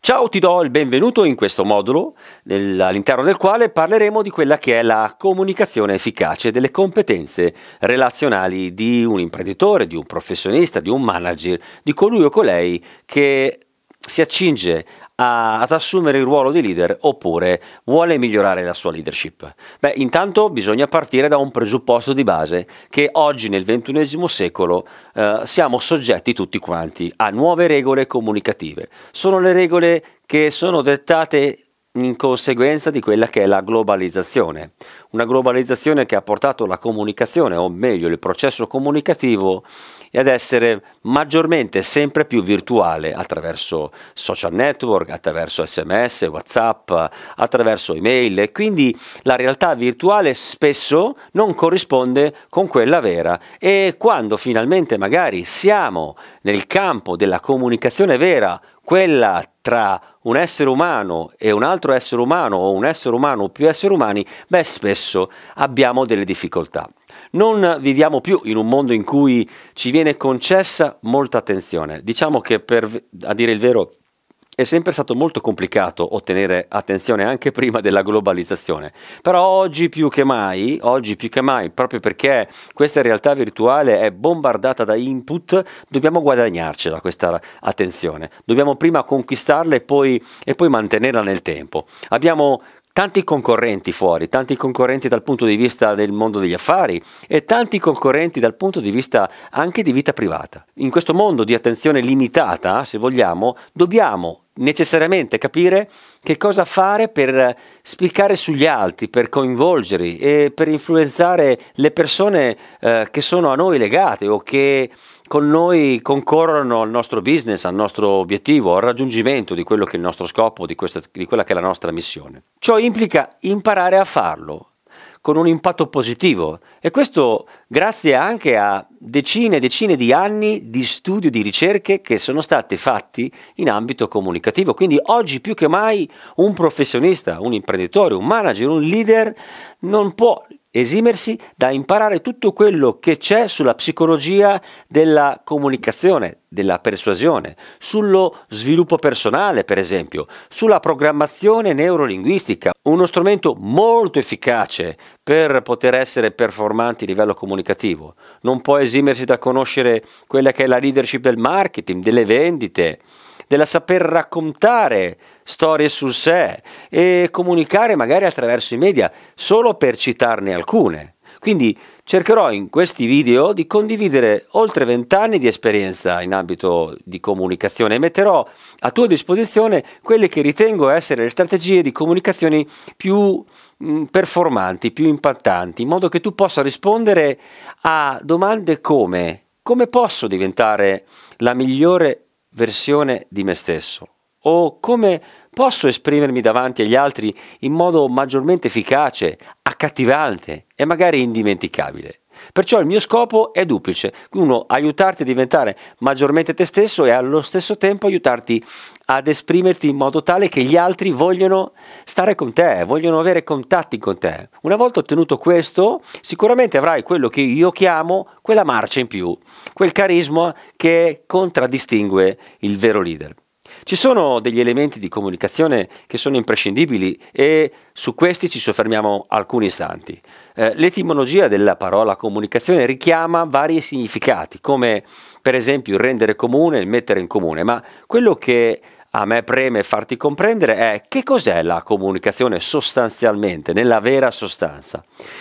Ciao, ti do il benvenuto in questo modulo, all'interno del quale parleremo di quella che è la comunicazione efficace, delle competenze relazionali di un imprenditore, di un professionista, di un manager, di colui o colei che si accinge ad assumere il ruolo di leader oppure vuole migliorare la sua leadership. Intanto bisogna partire da un presupposto di base che oggi nel XXI secolo siamo soggetti tutti quanti a nuove regole comunicative. Sono le regole che sono dettate in conseguenza di quella che è la globalizzazione. Una globalizzazione che ha portato la comunicazione, o meglio il processo comunicativo, ad essere maggiormente sempre più virtuale attraverso social network, attraverso SMS, WhatsApp, attraverso email, e quindi la realtà virtuale spesso non corrisponde con quella vera, e quando finalmente magari siamo nel campo della comunicazione vera, quella tra un essere umano e un altro essere umano, o un essere umano o più esseri umani, spesso abbiamo delle difficoltà. Non viviamo più in un mondo in cui ci viene concessa molta attenzione. Diciamo che a dire il vero è sempre stato molto complicato ottenere attenzione anche prima della globalizzazione, però oggi più che mai, proprio perché questa realtà virtuale è bombardata da input, dobbiamo guadagnarcela questa attenzione, dobbiamo prima conquistarla e poi mantenerla nel tempo. Abbiamo tanti concorrenti fuori, tanti concorrenti dal punto di vista del mondo degli affari e tanti concorrenti dal punto di vista anche di vita privata. In questo mondo di attenzione limitata, se vogliamo, dobbiamo necessariamente capire che cosa fare per spiccare sugli altri, per coinvolgerli e per influenzare le persone che sono a noi legate o che con noi concorrono al nostro business, al nostro obiettivo, al raggiungimento di quello che è il nostro scopo, di quella che è la nostra missione. Ciò implica imparare a farlo con un impatto positivo, e questo grazie anche a decine e decine di anni di studio, di ricerche che sono state fatti in ambito comunicativo. Quindi oggi più che mai un professionista, un imprenditore, un manager, un leader non può esimersi da imparare tutto quello che c'è sulla psicologia della comunicazione, della persuasione, sullo sviluppo personale, per esempio, sulla programmazione neurolinguistica, uno strumento molto efficace per poter essere performanti a livello comunicativo. Non può esimersi da conoscere quella che è la leadership del marketing, delle vendite, della saper raccontare storie su sé e comunicare magari attraverso i media, solo per citarne alcune. Quindi cercherò in questi video di condividere oltre 20 anni di esperienza in ambito di comunicazione e metterò a tua disposizione quelle che ritengo essere le strategie di comunicazione più performanti, più impattanti, in modo che tu possa rispondere a domande come: come posso diventare la migliore versione di me stesso? O come posso esprimermi davanti agli altri in modo maggiormente efficace, accattivante e magari indimenticabile? Perciò il mio scopo è duplice: uno, aiutarti a diventare maggiormente te stesso, e allo stesso tempo aiutarti ad esprimerti in modo tale che gli altri vogliono stare con te, vogliono avere contatti con te. Una volta ottenuto questo, sicuramente avrai quello che io chiamo quella marcia in più, quel carisma che contraddistingue il vero leader. Ci sono degli elementi di comunicazione che sono imprescindibili e su questi ci soffermiamo alcuni istanti. L'etimologia della parola comunicazione richiama vari significati, come per esempio il rendere comune, il mettere in comune, ma quello che a me preme farti comprendere è che cos'è la comunicazione sostanzialmente, nella vera sostanza.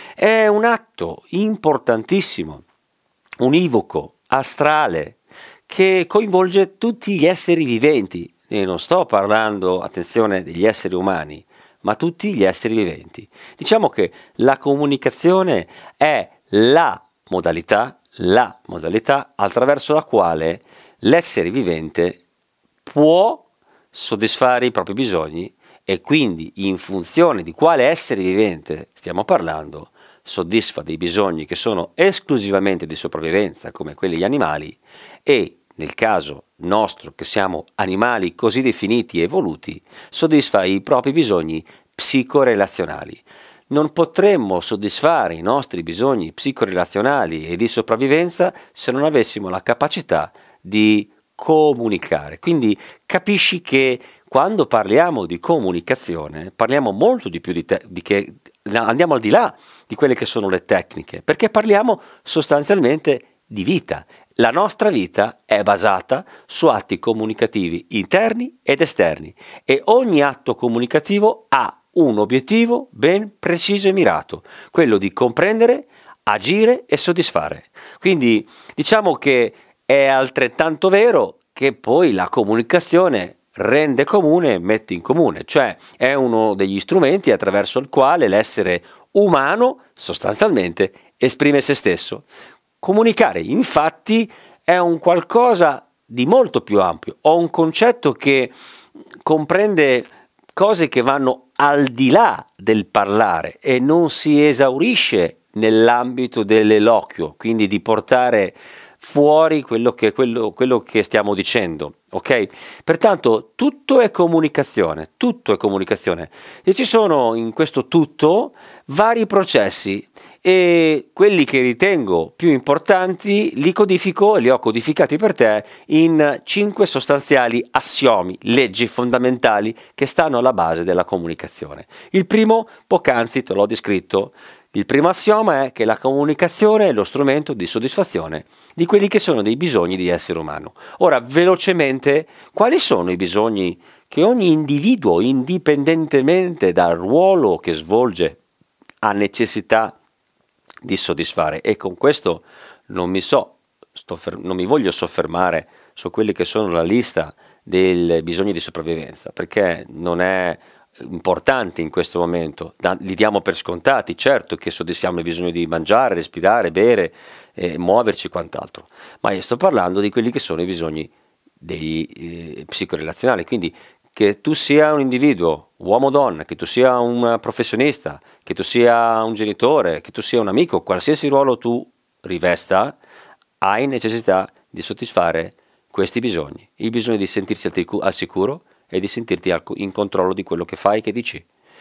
È un atto importantissimo, univoco, astrale, che coinvolge tutti gli esseri viventi, e non sto parlando, attenzione, degli esseri umani, ma tutti gli esseri viventi. Diciamo che la comunicazione è la modalità attraverso la quale l'essere vivente può soddisfare i propri bisogni, e quindi in funzione di quale essere vivente stiamo parlando, soddisfa dei bisogni che sono esclusivamente di sopravvivenza, come quelli degli animali, e nel caso nostro, che siamo animali così definiti e evoluti, soddisfa i propri bisogni psicorelazionali. Non potremmo soddisfare i nostri bisogni psicorelazionali e di sopravvivenza se non avessimo la capacità di comunicare. Quindi capisci che quando parliamo di comunicazione parliamo molto di più andiamo al di là di quelle che sono le tecniche, perché parliamo sostanzialmente di vita. La nostra vita è basata su atti comunicativi interni ed esterni e ogni atto comunicativo ha un obiettivo ben preciso e mirato, quello di comprendere, agire e soddisfare. Quindi diciamo che è altrettanto vero che poi la comunicazione rende comune e mette in comune, cioè è uno degli strumenti attraverso il quale l'essere umano sostanzialmente esprime se stesso. Comunicare, infatti, è un qualcosa di molto più ampio, o un concetto che comprende cose che vanno al di là del parlare e non si esaurisce nell'ambito dell'eloquio, quindi di portare fuori quello che stiamo dicendo, ok? Pertanto tutto è comunicazione, e ci sono in questo tutto vari processi e quelli che ritengo più importanti li codifico e li ho codificati per te in 5 sostanziali assiomi, leggi fondamentali che stanno alla base della comunicazione. Il primo, poc'anzi te l'ho descritto. Il primo assioma è che la comunicazione è lo strumento di soddisfazione di quelli che sono dei bisogni di essere umano. Ora, velocemente, quali sono i bisogni che ogni individuo, indipendentemente dal ruolo che svolge, ha necessità di soddisfare? E con questo non mi voglio soffermare su quelli che sono la lista dei bisogni di sopravvivenza, perché non è importanti in questo momento, li diamo per scontati, certo che soddisfiamo il bisogno di mangiare, respirare, bere, muoverci e quant'altro, ma io sto parlando di quelli che sono i bisogni dei psicorelazionali, quindi che tu sia un individuo, uomo o donna, che tu sia un professionista, che tu sia un genitore, che tu sia un amico, qualsiasi ruolo tu rivesta, hai necessità di soddisfare questi bisogni, il bisogno di sentirsi al sicuro e di sentirti in controllo di quello che fai e che dici,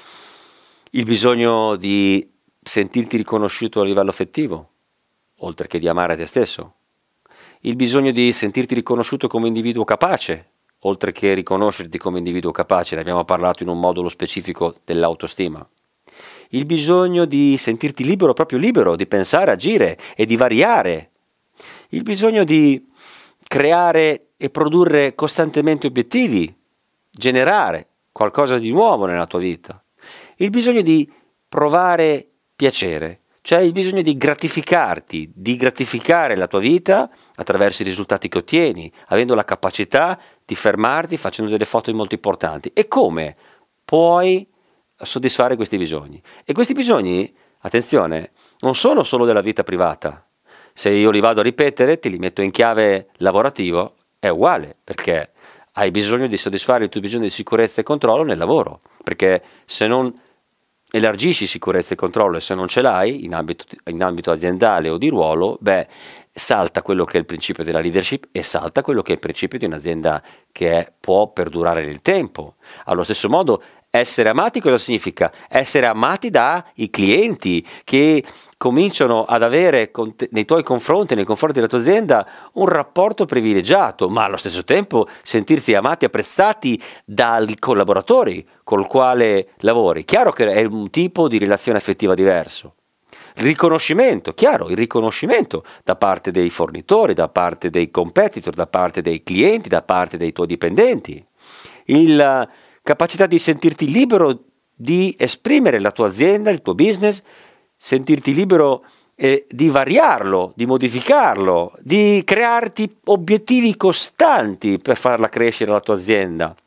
il bisogno di sentirti riconosciuto a livello affettivo, oltre che di amare te stesso, il bisogno di sentirti riconosciuto come individuo capace, oltre che riconoscerti come individuo capace, ne abbiamo parlato in un modulo specifico dell'autostima, il bisogno di sentirti libero, proprio libero, di pensare, agire e di variare, il bisogno di creare e produrre costantemente obiettivi, generare qualcosa di nuovo nella tua vita, il bisogno di provare piacere, cioè il bisogno di gratificarti, di gratificare la tua vita attraverso i risultati che ottieni, avendo la capacità di fermarti facendo delle foto molto importanti. E come puoi soddisfare questi bisogni? E questi bisogni, attenzione, non sono solo della vita privata. Se io li vado a ripetere, te li metto in chiave lavorativo, è uguale, perché hai bisogno di soddisfare il tuo bisogno di sicurezza e controllo nel lavoro, perché se non elargisci sicurezza e controllo e se non ce l'hai in ambito aziendale o di ruolo, salta quello che è il principio della leadership e salta quello che è il principio di un'azienda che può perdurare nel tempo. Allo stesso modo, essere amati cosa significa? Essere amati dai clienti che cominciano ad avere nei tuoi confronti, nei confronti della tua azienda, un rapporto privilegiato, ma allo stesso tempo sentirti amati e apprezzati dai collaboratori col quale lavori. Chiaro che è un tipo di relazione affettiva diverso. Il riconoscimento, chiaro, il riconoscimento da parte dei fornitori, da parte dei competitor, da parte dei clienti, da parte dei tuoi dipendenti. La capacità di sentirti libero di esprimere la tua azienda, il tuo business, sentirti libero di variarlo, di modificarlo, di crearti obiettivi costanti per farla crescere la tua azienda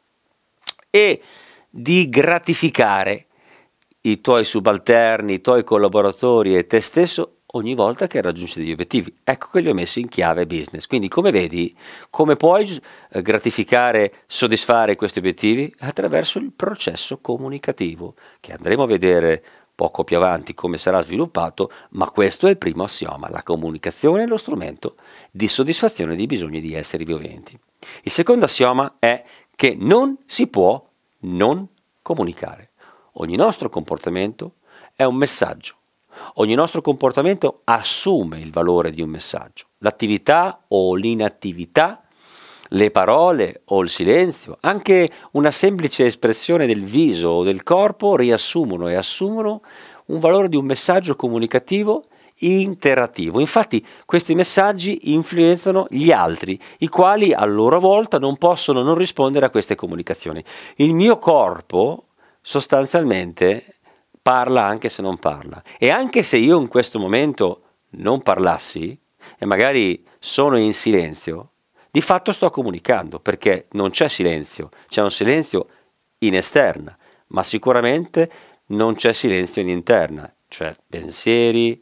e di gratificare i tuoi subalterni, i tuoi collaboratori e te stesso ogni volta che raggiungi degli obiettivi. Ecco che li ho messi in chiave business. Quindi come vedi, come puoi gratificare, soddisfare questi obiettivi? Attraverso il processo comunicativo, che andremo a vedere poco più avanti come sarà sviluppato, ma questo è il primo assioma: la comunicazione è lo strumento di soddisfazione dei bisogni di esseri viventi. Il secondo assioma è che non si può non comunicare. Ogni nostro comportamento è un messaggio. Ogni nostro comportamento assume il valore di un messaggio. L'attività o l'inattività le parole o il silenzio, anche una semplice espressione del viso o del corpo riassumono e assumono un valore di un messaggio comunicativo interattivo. Infatti questi messaggi influenzano gli altri, i quali a loro volta non possono non rispondere a queste comunicazioni. Il mio corpo sostanzialmente parla anche se non parla, e anche se io in questo momento non parlassi e magari sono in silenzio, di fatto sto comunicando, perché non c'è silenzio, c'è un silenzio in esterna, ma sicuramente non c'è silenzio in interna, cioè pensieri,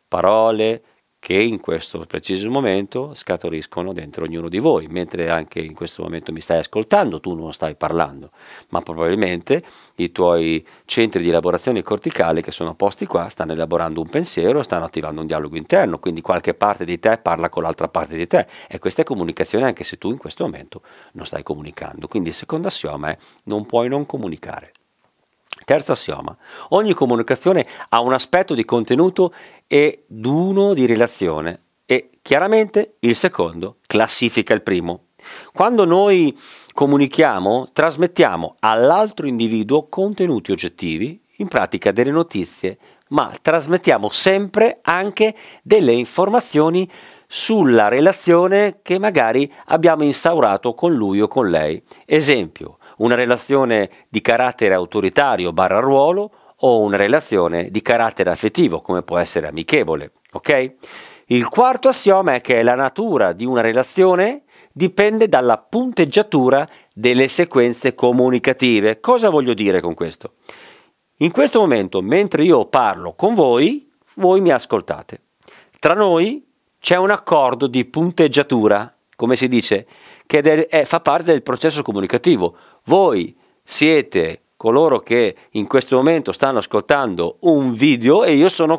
parole che in questo preciso momento scaturiscono dentro ognuno di voi, mentre anche in questo momento mi stai ascoltando, tu non stai parlando, ma probabilmente i tuoi centri di elaborazione corticale che sono posti qua stanno elaborando un pensiero, stanno attivando un dialogo interno, quindi qualche parte di te parla con l'altra parte di te, e questa è comunicazione anche se tu in questo momento non stai comunicando. Quindi il secondo assioma è: non puoi non comunicare. Terzo assioma: ogni comunicazione ha un aspetto di contenuto ed uno di relazione, e chiaramente il secondo classifica il primo. Quando noi comunichiamo, trasmettiamo all'altro individuo contenuti oggettivi, in pratica delle notizie, ma trasmettiamo sempre anche delle informazioni sulla relazione che magari abbiamo instaurato con lui o con lei. Esempio: una relazione di carattere autoritario barra ruolo, o una relazione di carattere affettivo, come può essere amichevole, ok? Il quarto assioma è che la natura di una relazione dipende dalla punteggiatura delle sequenze comunicative. Cosa voglio dire con questo? In questo momento, mentre io parlo con voi, voi mi ascoltate. Tra noi c'è un accordo di punteggiatura, come si dice, che fa parte del processo comunicativo. Voi siete coloro che in questo momento stanno ascoltando un video e io sono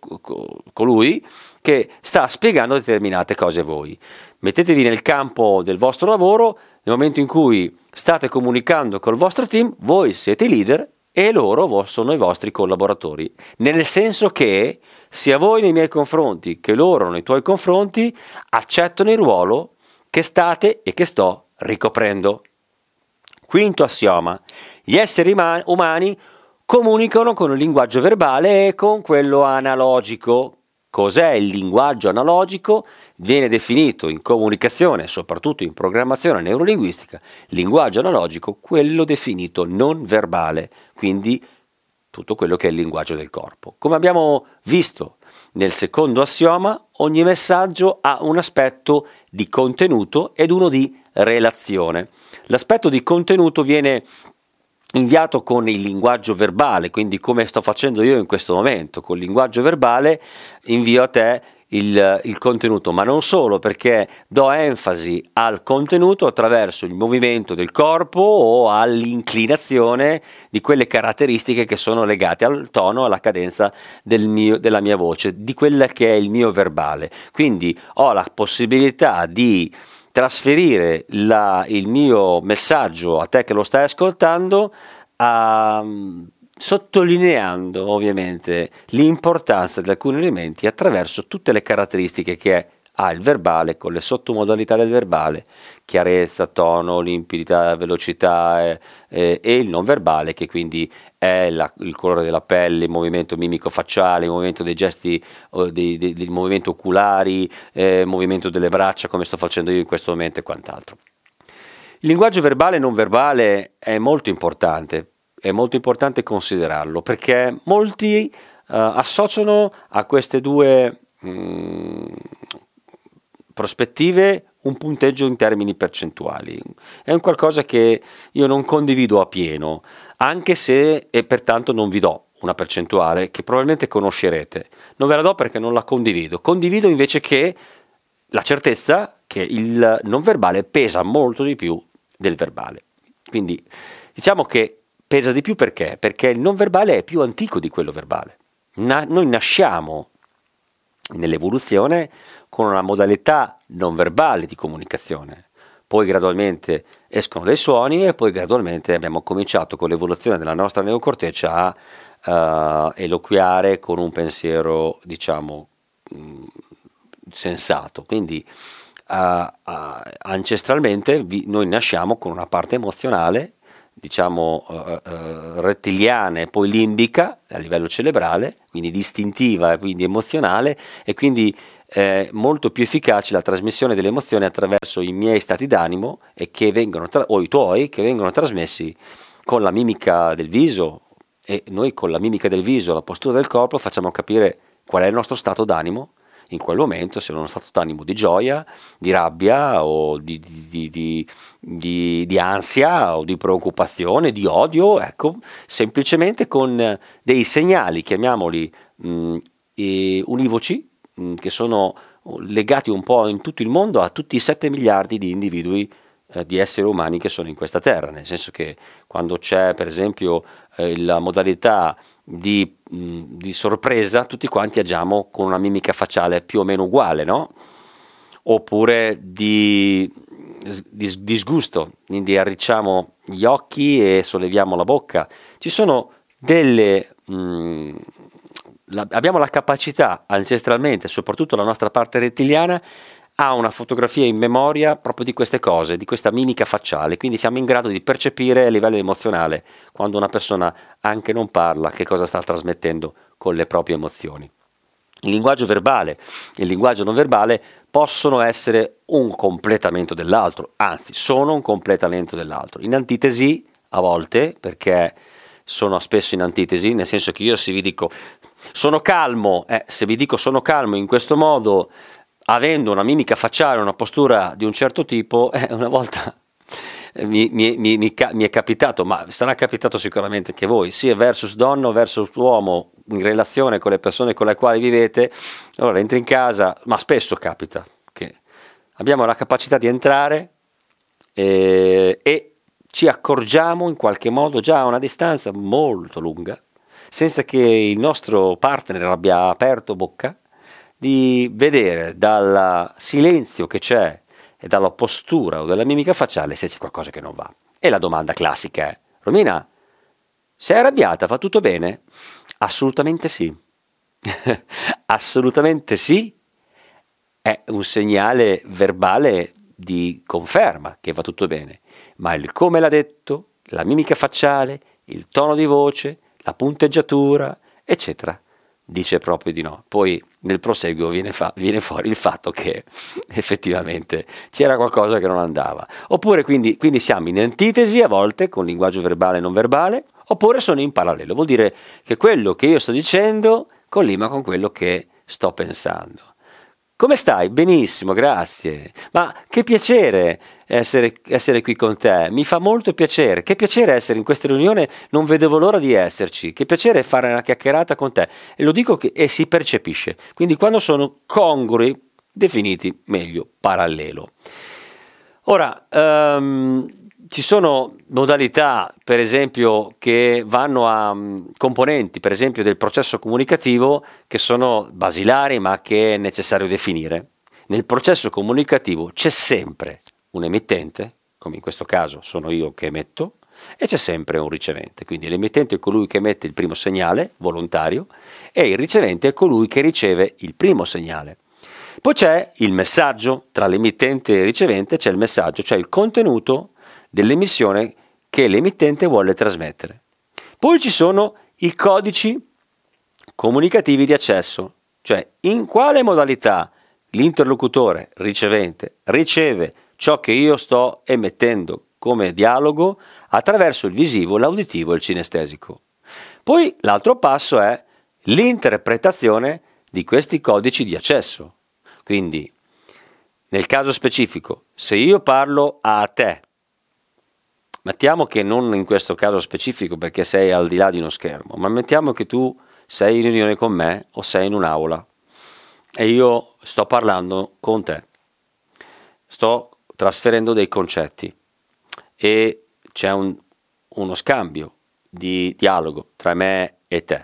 colui che sta spiegando determinate cose a voi. Mettetevi nel campo del vostro lavoro, nel momento in cui state comunicando col vostro team, voi siete i leader e loro sono i vostri collaboratori, nel senso che sia voi nei miei confronti che loro nei tuoi confronti accettano il ruolo che state e che sto ricoprendo. Quinto assioma: gli esseri umani comunicano con il linguaggio verbale e con quello analogico. Cos'è il linguaggio analogico? Viene definito in comunicazione, soprattutto in programmazione neurolinguistica, linguaggio analogico, quello definito non verbale, quindi tutto quello che è il linguaggio del corpo. Come abbiamo visto nel secondo assioma, ogni messaggio ha un aspetto di contenuto ed uno di relazione. L'aspetto di contenuto viene inviato con il linguaggio verbale, quindi come sto facendo io in questo momento, col linguaggio verbale invio a te il contenuto, ma non solo, perché do enfasi al contenuto attraverso il movimento del corpo o all'inclinazione di quelle caratteristiche che sono legate al tono, alla cadenza della mia voce, di quella che è il mio verbale. Quindi ho la possibilità di trasferire il mio messaggio a te che lo stai ascoltando, sottolineando ovviamente l'importanza di alcuni elementi attraverso tutte le caratteristiche che ha il verbale, con le sottomodalità del verbale: chiarezza, tono, limpidità, velocità, e il non verbale, che quindi è il colore della pelle, il movimento mimico-facciale, il movimento dei gesti, dei movimenti oculari, il movimento delle braccia, come sto facendo io in questo momento, e quant'altro. Il linguaggio verbale e non verbale è molto importante considerarlo, perché molti associano a queste due prospettive un punteggio in termini percentuali. È un qualcosa che io non condivido appieno, anche se, e pertanto non vi do una percentuale che probabilmente conoscerete. Non ve la do perché non la condivido. Condivido invece che la certezza che il non verbale pesa molto di più del verbale. Quindi diciamo che pesa di più perché? Perché il non verbale è più antico di quello verbale. Noi nasciamo nell'evoluzione con una modalità non verbale di comunicazione, poi gradualmente escono dei suoni e poi gradualmente abbiamo cominciato con l'evoluzione della nostra neocorteccia a eloquiare con un pensiero, diciamo, sensato. Quindi ancestralmente noi nasciamo con una parte emozionale, diciamo rettiliana e poi limbica a livello cerebrale, quindi distintiva e quindi emozionale, e quindi è molto più efficace la trasmissione delle emozioni attraverso i miei stati d'animo e che vengono o i tuoi, che vengono trasmessi con la mimica del viso, e noi con la mimica del viso, la postura del corpo facciamo capire qual è il nostro stato d'animo in quel momento, se è uno stato d'animo di gioia, di rabbia o di ansia o di preoccupazione, di odio, ecco, semplicemente con dei segnali, chiamiamoli univoci, che sono legati un po' in tutto il mondo a tutti i 7 miliardi di individui, di esseri umani che sono in questa terra, nel senso che quando c'è per esempio la modalità di sorpresa, tutti quanti agiamo con una mimica facciale più o meno uguale, no? Oppure di disgusto, quindi arricciamo gli occhi e solleviamo la bocca. Ci sono delle abbiamo la capacità ancestralmente, soprattutto la nostra parte rettiliana, ha una fotografia in memoria proprio di queste cose, di questa mimica facciale, quindi siamo in grado di percepire a livello emozionale quando una persona anche non parla che cosa sta trasmettendo con le proprie emozioni. Il linguaggio verbale e il linguaggio non verbale possono essere un completamento dell'altro, anzi sono un completamento dell'altro, in antitesi a volte, perché sono spesso in antitesi, nel senso che io se vi dico sono calmo, se vi dico sono calmo in questo modo, avendo una mimica facciale, una postura di un certo tipo, una volta mi è capitato, ma sarà capitato sicuramente anche voi, sia versus donna o versus uomo, in relazione con le persone con le quali vivete. Allora entri in casa, ma spesso capita che abbiamo la capacità di entrare e ci accorgiamo in qualche modo già a una distanza molto lunga, senza che il nostro partner abbia aperto bocca, di vedere dal silenzio che c'è e dalla postura o dalla mimica facciale se c'è qualcosa che non va. E la domanda classica è: Romina, sei arrabbiata? Va tutto bene? Assolutamente sì. Assolutamente sì. È un segnale verbale di conferma che va tutto bene, ma il come l'ha detto, la mimica facciale, il tono di voce, la punteggiatura, eccetera, dice proprio di no. Poi nel proseguo viene fuori il fatto che effettivamente c'era qualcosa che non andava. Oppure quindi siamo in antitesi a volte con linguaggio verbale e non verbale, oppure sono in parallelo. Vuol dire che quello che io sto dicendo collima con quello che sto pensando. Come stai? Benissimo, grazie. Ma che piacere essere qui con te, mi fa molto piacere. Che piacere essere in questa riunione, non vedevo l'ora di esserci. Che piacere fare una chiacchierata con te. E lo dico e si percepisce. Quindi quando sono congrui, definiti meglio parallelo. Ora, ci sono modalità, per esempio, che vanno a componenti, per esempio, del processo comunicativo che sono basilari ma che è necessario definire. Nel processo comunicativo c'è sempre un emittente, come in questo caso sono io che emetto, e c'è sempre un ricevente. Quindi l'emittente è colui che emette il primo segnale volontario e il ricevente è colui che riceve il primo segnale. Poi c'è il messaggio, tra l'emittente e il ricevente c'è il messaggio, cioè il contenuto dell'emissione che l'emittente vuole trasmettere. Poi ci sono i codici comunicativi di accesso, cioè in quale modalità l'interlocutore ricevente riceve ciò che io sto emettendo come dialogo attraverso il visivo, l'auditivo e il cinestesico. Poi l'altro passo è l'interpretazione di questi codici di accesso. Quindi, nel caso specifico, se io parlo a te, mettiamo che non in questo caso specifico perché sei al di là di uno schermo, ma mettiamo che tu sei in riunione con me o sei in un'aula e io sto parlando con te, sto trasferendo dei concetti e c'è uno scambio di dialogo tra me e te.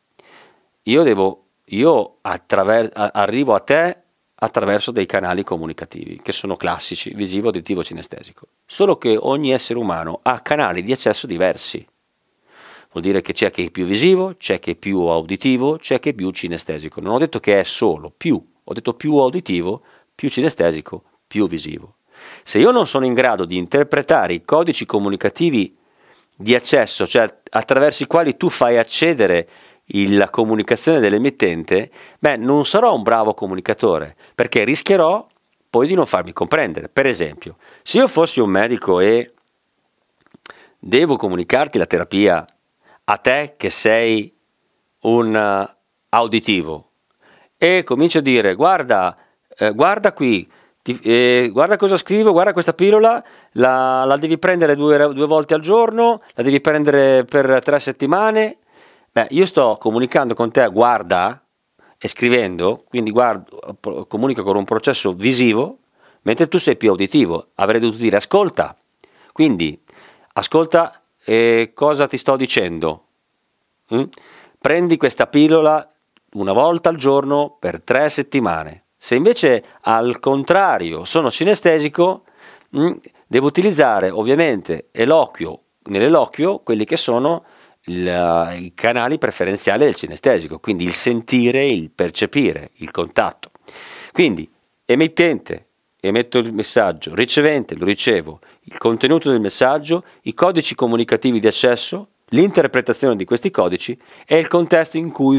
Io arrivo a te attraverso dei canali comunicativi che sono classici, visivo, uditivo, cinestesico. Solo che ogni essere umano ha canali di accesso diversi. Vuol dire che c'è chi è più visivo, c'è chi è più uditivo, c'è chi è più cinestesico. Non ho detto che è solo più, ho detto più uditivo, più cinestesico, più visivo. Se io non sono in grado di interpretare i codici comunicativi di accesso, cioè attraverso i quali tu fai accedere la comunicazione dell'emittente, non sarò un bravo comunicatore, perché rischierò poi di non farmi comprendere. Per esempio, se io fossi un medico e devo comunicarti la terapia a te che sei un auditivo e comincio a dire guarda qui, guarda cosa scrivo, guarda questa pillola, la devi prendere due volte al giorno, la devi prendere per 3 settimane. Io sto comunicando con te, guarda, e scrivendo, quindi comunico con un processo visivo, mentre tu sei più uditivo. Avrei dovuto dire ascolta, quindi ascolta cosa ti sto dicendo. Prendi questa pillola una volta al giorno per 3 settimane. Se invece al contrario sono cinestesico, devo utilizzare ovviamente nell'eloquio quelli che sono i canali preferenziali del cinestesico, quindi il sentire, il percepire, il contatto. Quindi emittente, emetto il messaggio, ricevente, lo ricevo, il contenuto del messaggio, i codici comunicativi di accesso, l'interpretazione di questi codici e il contesto in cui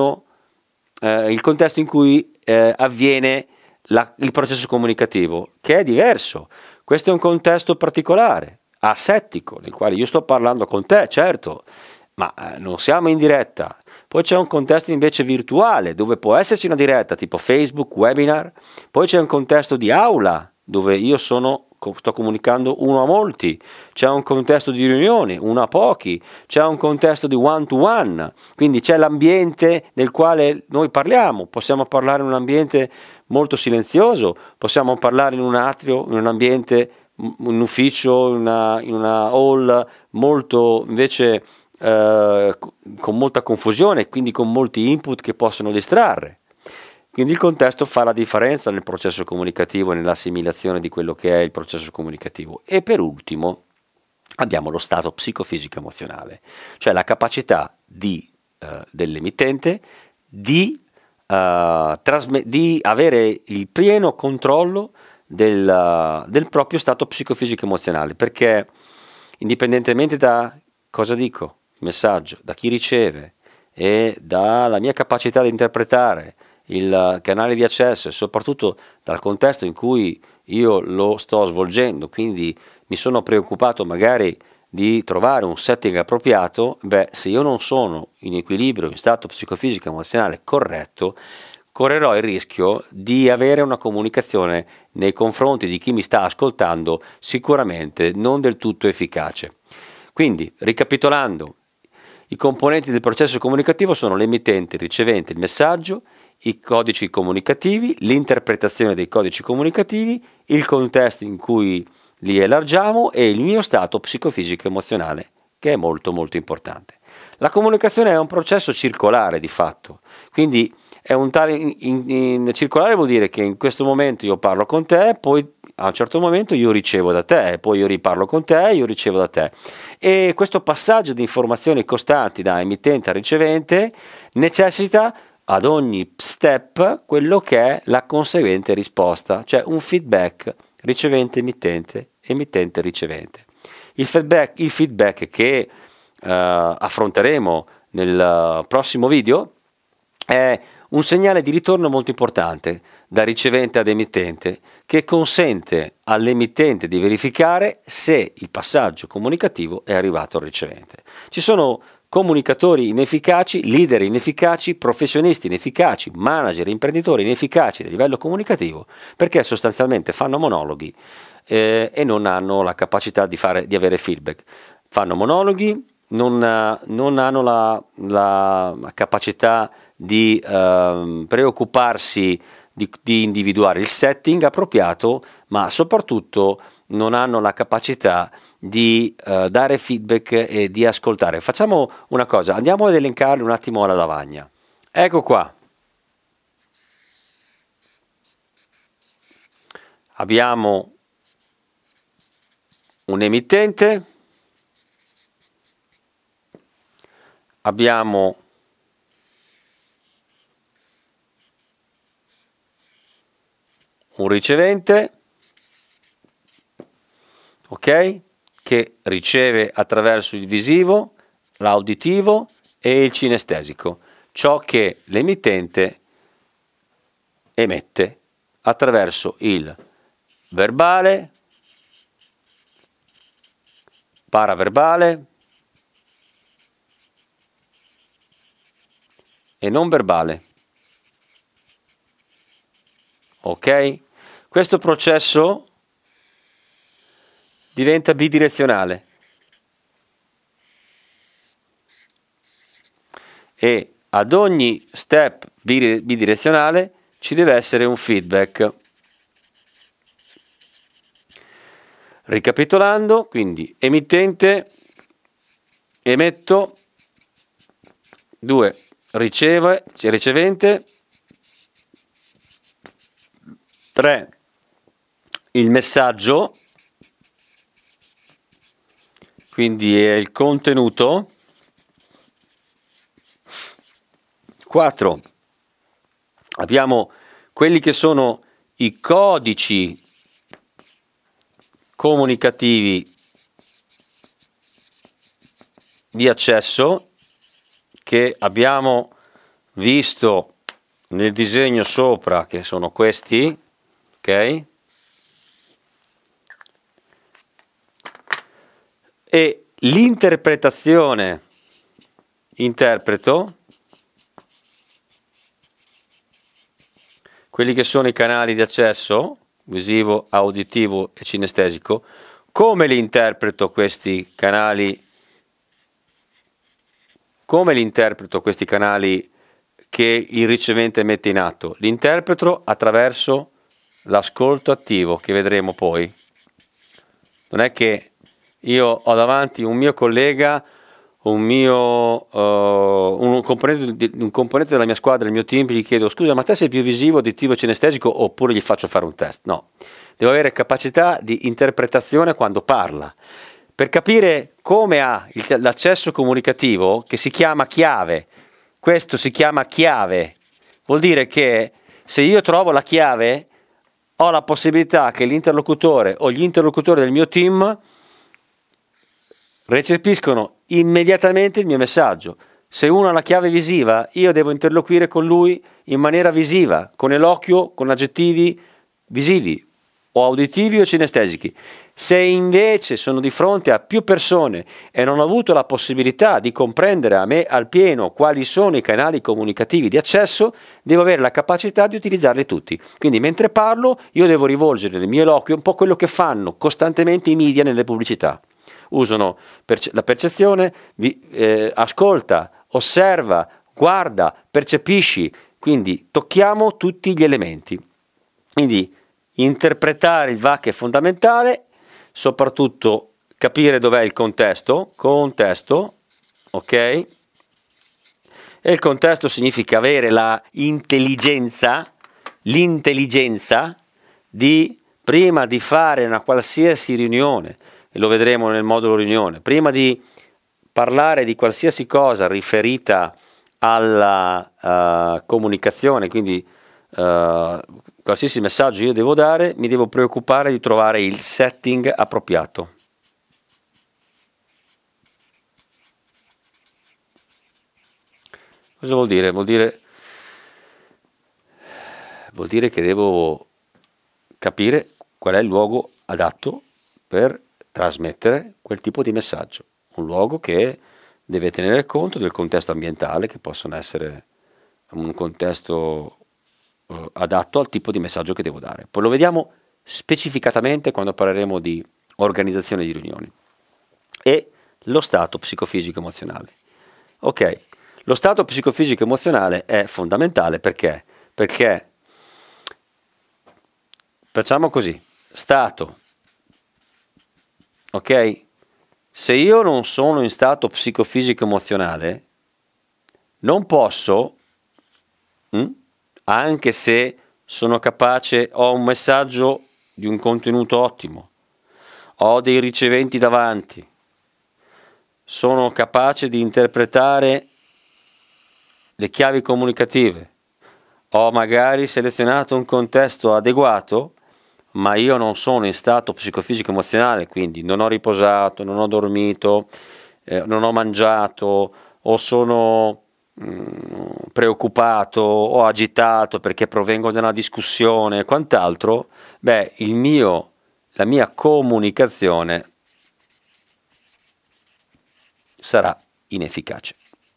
avviene il processo comunicativo, che è diverso. Questo è un contesto particolare, asettico, nel quale io sto parlando con te, certo, ma non siamo in diretta. Poi c'è un contesto invece virtuale, dove può esserci una diretta, tipo Facebook, webinar. Poi c'è un contesto di aula, dove io sto comunicando uno a molti. C'è un contesto di riunione, uno a pochi. C'è un contesto di one to one. Quindi c'è l'ambiente nel quale noi parliamo. Possiamo parlare in un ambiente molto silenzioso, possiamo parlare in un atrio, in un ambiente, in un ufficio, in una hall molto invece con molta confusione, quindi con molti input che possono distrarre. Quindi il contesto fa la differenza nel processo comunicativo e nell'assimilazione di quello che è il processo comunicativo. E per ultimo abbiamo lo stato psicofisico emozionale, cioè la capacità dell'emittente di avere il pieno controllo del proprio stato psicofisico emozionale, perché indipendentemente da cosa dico, il messaggio, da chi riceve e dalla mia capacità di interpretare il canale di accesso e soprattutto dal contesto in cui io lo sto svolgendo, quindi mi sono preoccupato magari di trovare un setting appropriato, se io non sono in equilibrio, in stato psicofisico emozionale corretto, correrò il rischio di avere una comunicazione nei confronti di chi mi sta ascoltando sicuramente non del tutto efficace. Quindi, ricapitolando, i componenti del processo comunicativo sono l'emittente, il ricevente, il messaggio, i codici comunicativi, l'interpretazione dei codici comunicativi, il contesto in cui li elargiamo e il mio stato psicofisico emozionale, che è molto molto importante. La comunicazione è un processo circolare di fatto, quindi è un tale circolare vuol dire che in questo momento io parlo con te, poi a un certo momento io ricevo da te, poi io riparlo con te, io ricevo da te. E questo passaggio di informazioni costanti da emittente a ricevente necessita ad ogni step quello che è la conseguente risposta, cioè un feedback ricevente-emittente, emittente-ricevente. Il feedback che affronteremo nel prossimo video è un segnale di ritorno molto importante da ricevente ad emittente che consente all'emittente di verificare se il passaggio comunicativo è arrivato al ricevente. Ci sono comunicatori inefficaci, leader inefficaci, professionisti inefficaci, manager, imprenditori inefficaci a livello comunicativo perché sostanzialmente fanno monologhi e non hanno la capacità di avere feedback. Fanno monologhi, non hanno la capacità di preoccuparsi di individuare il setting appropriato, ma soprattutto non hanno la capacità di dare feedback e di ascoltare. Facciamo una cosa, andiamo ad elencarli un attimo alla lavagna. Ecco qua. Abbiamo un emittente, abbiamo un ricevente, ok? Che riceve attraverso il visivo, l'auditivo e il cinestesico, ciò che l'emittente emette attraverso il verbale, paraverbale e non verbale. Ok? Questo processo diventa bidirezionale e ad ogni step bidirezionale ci deve essere un feedback. Ricapitolando, quindi emittente, emetto, 2 ricevente, 3 il messaggio, quindi è il contenuto, 4 abbiamo quelli che sono i codici comunicativi di accesso che abbiamo visto nel disegno sopra, che sono questi, ok? E l'interpretazione, interpreto, quelli che sono i canali di accesso, visivo, auditivo e cinestesico, come li interpreto questi canali? Come li interpreto questi canali che il ricevente mette in atto? Li interpreto attraverso l'ascolto attivo, che vedremo poi. Non è che io ho davanti un mio collega, un componente della mia squadra, il mio team, gli chiedo: scusa, ma te sei più visivo, uditivo, cinestesico, oppure gli faccio fare un test? No, devo avere capacità di interpretazione quando parla, per capire come ha l'accesso comunicativo, che si chiama chiave. Questo si chiama chiave, vuol dire che se io trovo la chiave ho la possibilità che l'interlocutore o gli interlocutori del mio team recepiscono immediatamente il mio messaggio. Se uno ha la chiave visiva, io devo interloquire con lui in maniera visiva, con l'occhio, con aggettivi visivi o auditivi o cinestesici. Se invece sono di fronte a più persone e non ho avuto la possibilità di comprendere a me al pieno quali sono i canali comunicativi di accesso, devo avere la capacità di utilizzarli tutti. Quindi mentre parlo io devo rivolgere il mio eloquio un po' quello che fanno costantemente i media nelle pubblicità. Usano la percezione, ascolta, osserva, guarda, percepisci, quindi tocchiamo tutti gli elementi. Quindi interpretare il VAC è fondamentale, soprattutto capire dov'è il contesto, ok? E il contesto significa avere l'intelligenza di, prima di fare una qualsiasi riunione, e lo vedremo nel modulo riunione, prima di parlare di qualsiasi cosa riferita alla comunicazione, quindi qualsiasi messaggio io devo dare, mi devo preoccupare di trovare il setting appropriato. Cosa vuol dire? Vuol dire che devo capire qual è il luogo adatto per trasmettere quel tipo di messaggio. Un luogo che deve tenere conto del contesto ambientale, che possono essere un contesto adatto al tipo di messaggio che devo dare. Poi lo vediamo specificatamente quando parleremo di organizzazione di riunioni. E lo stato psicofisico emozionale. Ok, lo stato psicofisico emozionale è fondamentale perché facciamo così, stato, ok? Se io non sono in stato psicofisico emozionale, non posso, anche se sono capace, ho un messaggio di un contenuto ottimo, ho dei riceventi davanti, sono capace di interpretare le chiavi comunicative, ho magari selezionato un contesto adeguato, ma io non sono in stato psicofisico emozionale, quindi non ho riposato, non ho dormito, non ho mangiato, o sono preoccupato o agitato perché provengo da una discussione e quant'altro, beh, la mia comunicazione sarà inefficace.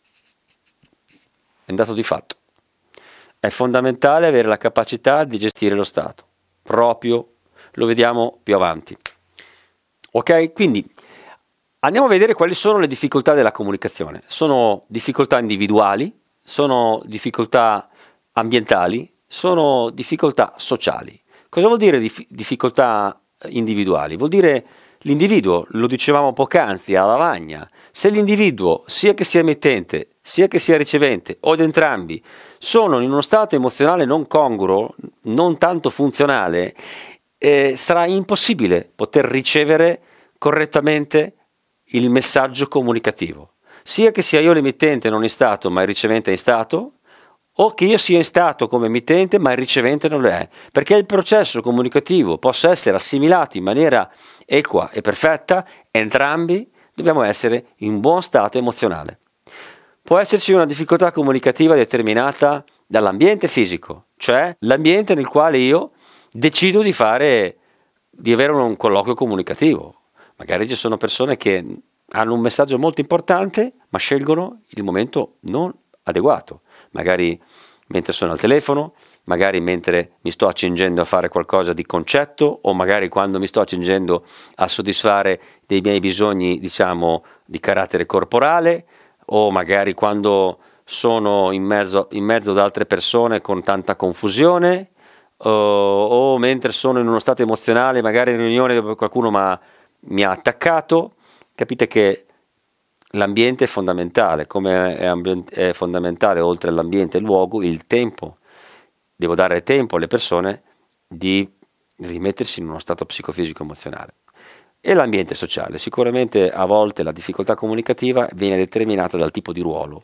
È un dato di fatto. È fondamentale avere la capacità di gestire lo stato, proprio lo vediamo più avanti. Ok? Quindi andiamo a vedere quali sono le difficoltà della comunicazione. Sono difficoltà individuali, sono difficoltà ambientali, sono difficoltà sociali. Cosa vuol dire difficoltà individuali? Vuol dire l'individuo, lo dicevamo poc'anzi, alla lavagna. Se l'individuo, sia che sia emittente, sia che sia ricevente, o entrambi, sono in uno stato emozionale non congruo, non tanto funzionale, sarà impossibile poter ricevere correttamente il messaggio comunicativo, sia che sia io l'emittente non in stato ma il ricevente è in stato, o che io sia in stato come emittente ma il ricevente non lo è, perché il processo comunicativo possa essere assimilato in maniera equa e perfetta, entrambi dobbiamo essere in buon stato emozionale. Può esserci una difficoltà comunicativa determinata dall'ambiente fisico, cioè l'ambiente nel quale io decido di avere un colloquio comunicativo. Magari ci sono persone che hanno un messaggio molto importante, ma scelgono il momento non adeguato. Magari mentre sono al telefono, magari mentre mi sto accingendo a fare qualcosa di concetto, o magari quando mi sto accingendo a soddisfare dei miei bisogni, diciamo, di carattere corporale, o magari quando sono in mezzo ad altre persone con tanta confusione, o mentre sono in uno stato emozionale, magari in riunione dove qualcuno mi ha attaccato. Capite che l'ambiente è fondamentale, come è fondamentale oltre all'ambiente e il luogo, il tempo. Devo dare tempo alle persone di rimettersi in uno stato psicofisico emozionale. E l'ambiente sociale, sicuramente a volte la difficoltà comunicativa viene determinata dal tipo di ruolo,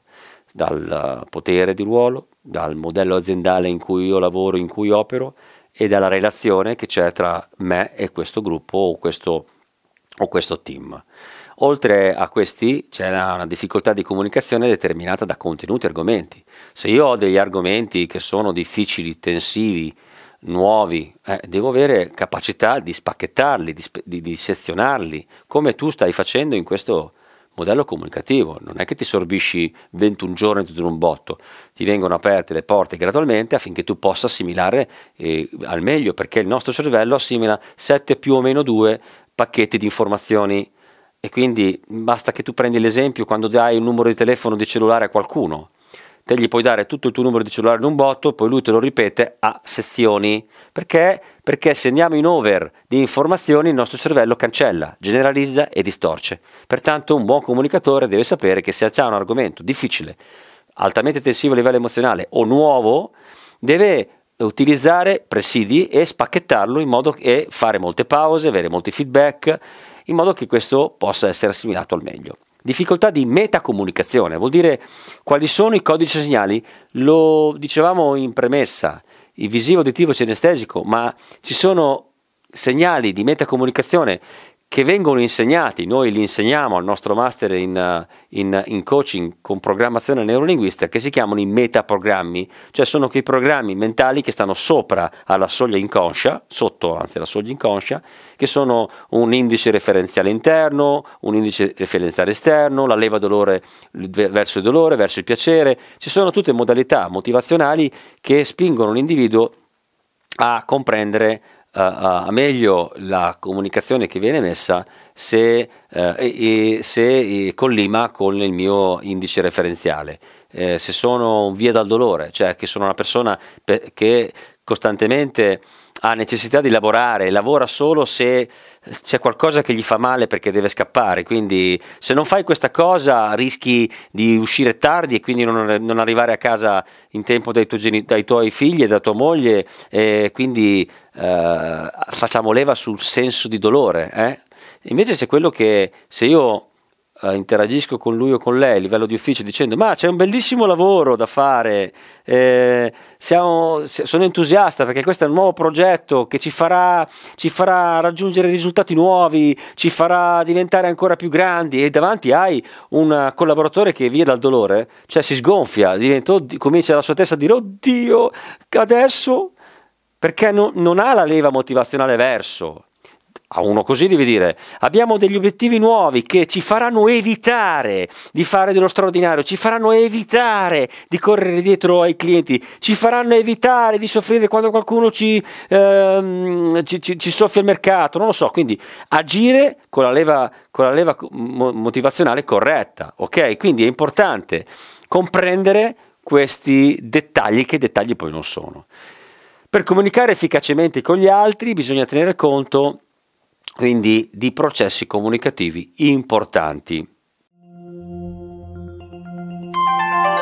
dal potere di ruolo, dal modello aziendale in cui io lavoro, in cui opero, e dalla relazione che c'è tra me e questo gruppo o questo team. Oltre a questi c'è una difficoltà di comunicazione determinata da contenuti e argomenti. Se io ho degli argomenti che sono difficili, tensivi, nuovi, devo avere capacità di spacchettarli, di sezionarli, come tu stai facendo in questo modello comunicativo. Non è che ti sorbisci 21 giorni tutto in un botto, ti vengono aperte le porte gradualmente affinché tu possa assimilare al meglio, perché il nostro cervello assimila 7 più o meno 2 pacchetti di informazioni, e quindi basta che tu prendi l'esempio quando dai un numero di telefono di cellulare a qualcuno. Te gli puoi dare tutto il tuo numero di cellulare in un botto, poi lui te lo ripete a sezioni. Perché? Perché se andiamo in over di informazioni il nostro cervello cancella, generalizza e distorce. Pertanto un buon comunicatore deve sapere che se c'è un argomento difficile, altamente tensivo a livello emozionale o nuovo, deve utilizzare presidi e spacchettarlo in modo che fare molte pause, avere molti feedback, in modo che questo possa essere assimilato al meglio. Difficoltà di metacomunicazione, vuol dire quali sono i codici segnali, lo dicevamo in premessa, il visivo, uditivo, cinestesico, ma ci sono segnali di metacomunicazione che vengono insegnati, noi li insegniamo al nostro master in coaching con programmazione neurolinguistica, che si chiamano i metaprogrammi, cioè sono quei programmi mentali che stanno sopra alla soglia inconscia, sotto anzi alla soglia inconscia, che sono un indice referenziale interno, un indice referenziale esterno, la leva dolore verso il dolore, verso il piacere. Ci sono tutte modalità motivazionali che spingono l'individuo a comprendere meglio la comunicazione che viene messa se collima con il mio indice referenziale. Se sono via dal dolore, cioè che sono una persona che costantemente ha necessità di lavorare, lavora solo se c'è qualcosa che gli fa male perché deve scappare, quindi se non fai questa cosa rischi di uscire tardi e quindi non arrivare a casa in tempo dai tuoi figli e da tua moglie, e quindi facciamo leva sul senso di dolore. Invece se io interagisco con lui o con lei a livello di ufficio dicendo ma c'è un bellissimo lavoro da fare, sono entusiasta perché questo è un nuovo progetto che ci farà raggiungere risultati nuovi, ci farà diventare ancora più grandi, e davanti hai un collaboratore che via dal dolore, cioè si sgonfia, comincia la sua testa a dire oddio, adesso, perché non ha la leva motivazionale verso. A uno così devi dire abbiamo degli obiettivi nuovi che ci faranno evitare di fare dello straordinario, ci faranno evitare di correre dietro ai clienti, ci faranno evitare di soffrire quando qualcuno ci soffia il mercato, non lo so, quindi agire con la leva motivazionale corretta, ok? Quindi è importante comprendere questi dettagli, che dettagli poi non sono. Per comunicare efficacemente con gli altri bisogna tenere conto quindi di processi comunicativi importanti.